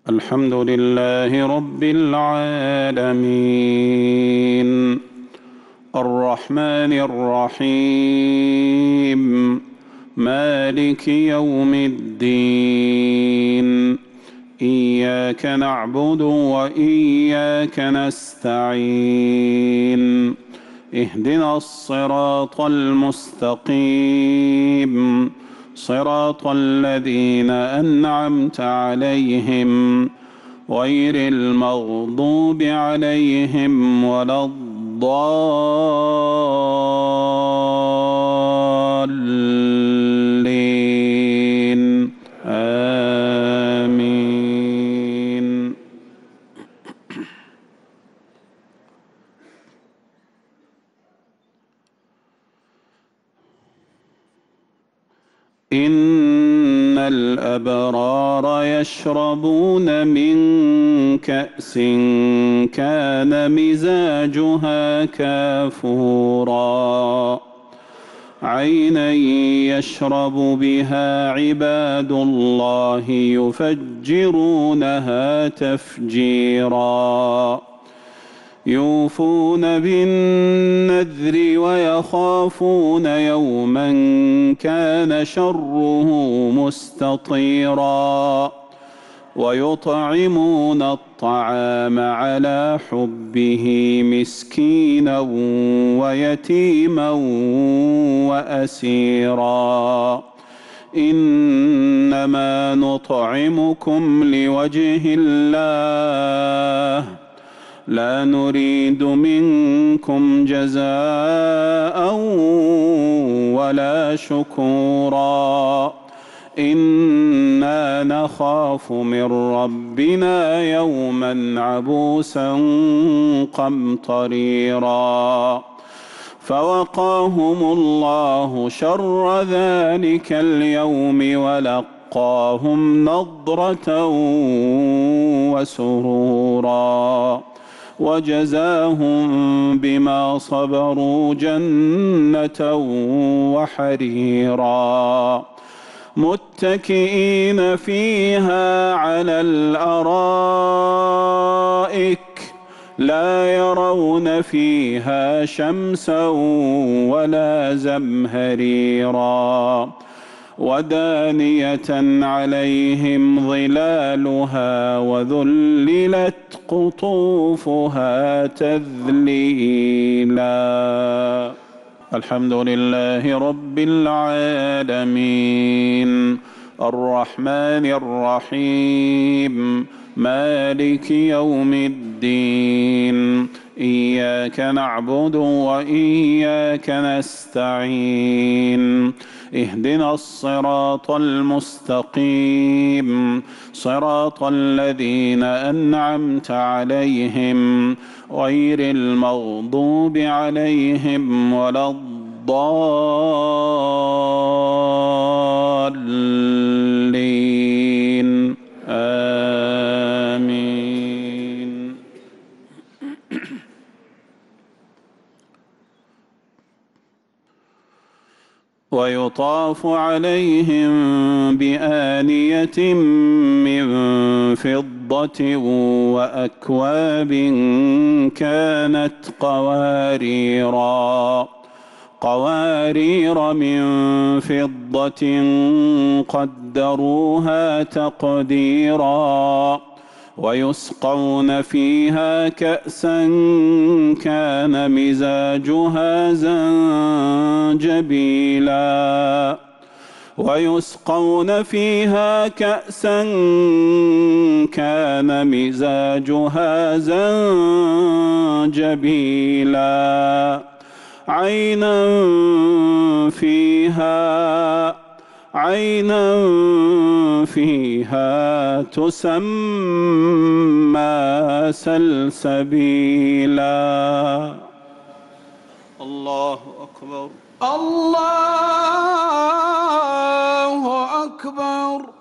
الحمد لله رب العالمين الرحمن الرحيم مالك يوم الدين إياك نعبد وإياك نستعين اهدنا الصراط المستقيم صراط الذين أنعمت عليهم غير المغضوب عليهم ولا الضالين آمين. إن الأبرار يشربون من كأس كان مزاجها كافورا عينا يشرب بها عباد الله يفجرونها تفجيرا يوفون بالنذر ويخافون يوما كان شره مستطيرا ويطعمون الطعام على حبه مسكينا ويتيما وأسيرا إنما نطعمكم لوجه الله لا نريد منكم جزاء ولا شكورا إنا نخاف من ربنا يوما عبوسا قمطريرا فوقاهم الله شر ذلك اليوم ولقاهم نضرة وسرورا وجزاهم بما صبروا جنة وحريرا متكئين فيها على الأرائك لا يرون فيها شمسا ولا زمهريرا ودانية عليهم ظلالها وذللت قطوفها تذليلا. الحمد لله رب العالمين الرحمن الرحيم مالك يوم الدين إياك نعبد وإياك نستعين اهدنا الصراط المستقيم صراط الذين أنعمت عليهم غير المغضوب عليهم ولا الضالين آمين. ويطاف عليهم بآنية من فضة وأكواب كانت قوارير من فضة قدروها تقديرا ويسقون فيها كأسا كان مزاجها زنجبيلا ويسقون فيها كأسا كان مزاجها زنجبيلا عينا فيها تسمى سلسبيلا. الله أكبر. الله أكبر.